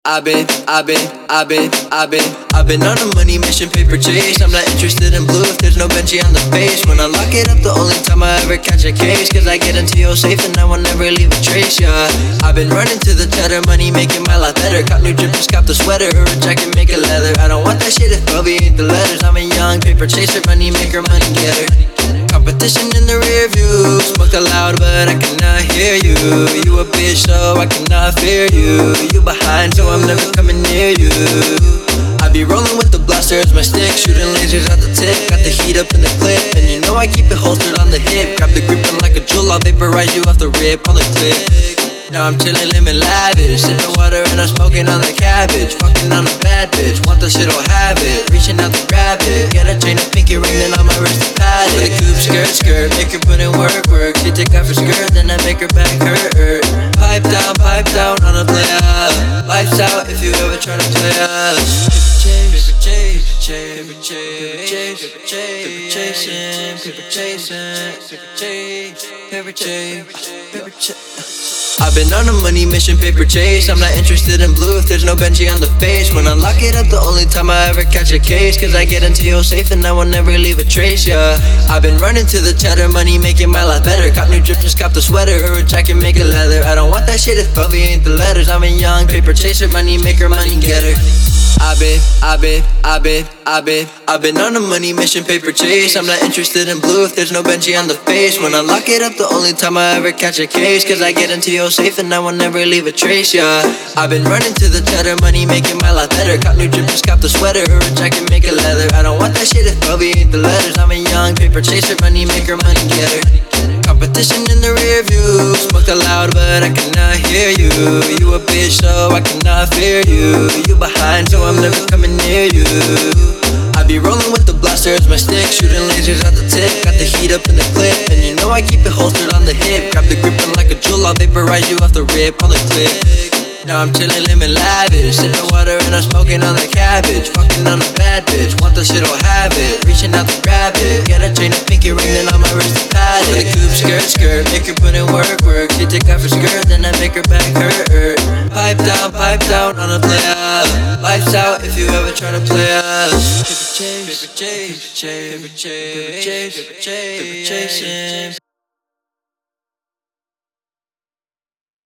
I've been on a money mission, paper chase. I'm not interested in blue if there's no Benji on the face. When I lock it up, the only time I ever catch a case, cause I get into your safe and I will never leave a trace, yeah. I've been running to the cheddar, money making my life better. Cop new drip, just cop the sweater, or a jacket, make it leather. I don't want that shit if Bobby ain't the letters. I'm a young paper chaser, money maker, money getter. Competition in the rear view, smoke loud but I cannot hear you. You a bitch so I cannot fear you. You behind so I'm never coming near you. I be rolling with the blaster as my stick, shooting lasers at the tip. Got the heat up in the clip, and you know I keep it holstered on the hip. Grab the grip and like a jewel, I'll vaporize you off the rip on the clip. Now I'm chillin', living lavish, sipping water and I'm smoking on the cabbage. Fucking on a bad bitch, want the shit, I'll have it. Reaching out to grab it, get a chain, a pinky ring, then on my wrist to pad it. With a coupe, skirt, make her put in work. She take off her skirt, then I make her back hurt. Pipe down on a player. Lights out if you ever tryna play us. Paper chasing, paper chase. I've been on a money mission, paper chase. I'm not interested in blue if there's no Benji on the face. When I lock it up, the only time I ever catch a case, cause I get into your safe and I will never leave a trace, yeah. I've been running to the cheddar, money making my life better. Cop new drip, just cop the sweater, or a jacket, make it leather. I don't want that shit if Bobby ain't the letters. I'm a young paper chaser, money maker, money getter. I've been on a money mission, paper chase. I'm not interested in blue if there's no Benji on the face. When I lock it up, the only time I ever catch a case, cause I get into your safe and I will never leave a trace, yeah. I've been running to the cheddar, money making my life better. Cop new drip, just cop the sweater, or a jacket, make it leather. I don't want that shit if Bobby ain't the letters. I'm a young paper chaser, money maker, money getter. Competition in the rear view, smoke loud but I cannot hear you. You a bitch so I cannot fear you. You behind so I'm never coming near you. I be rolling with the blaster as my stick, shooting lasers at the tip. Got the heat up in the clip, and you know I keep it holstered on the hip. Grab the grip and like a jewel, I'll vaporize you off the rip on the clip. Now I'm chillin', living lavish, sipping water and I'm smoking on the cabbage. Fucking on a bad bitch, want the shit, I'll have it. Reaching out to grab it, get a chain, a pinky ring, then on my wrist to pad it. With a coupe, skirt, make her put in work. She take off her skirt, then I make her back hurt. Pipe down on a player. Lights out if you ever tryna play us. Paper chasing.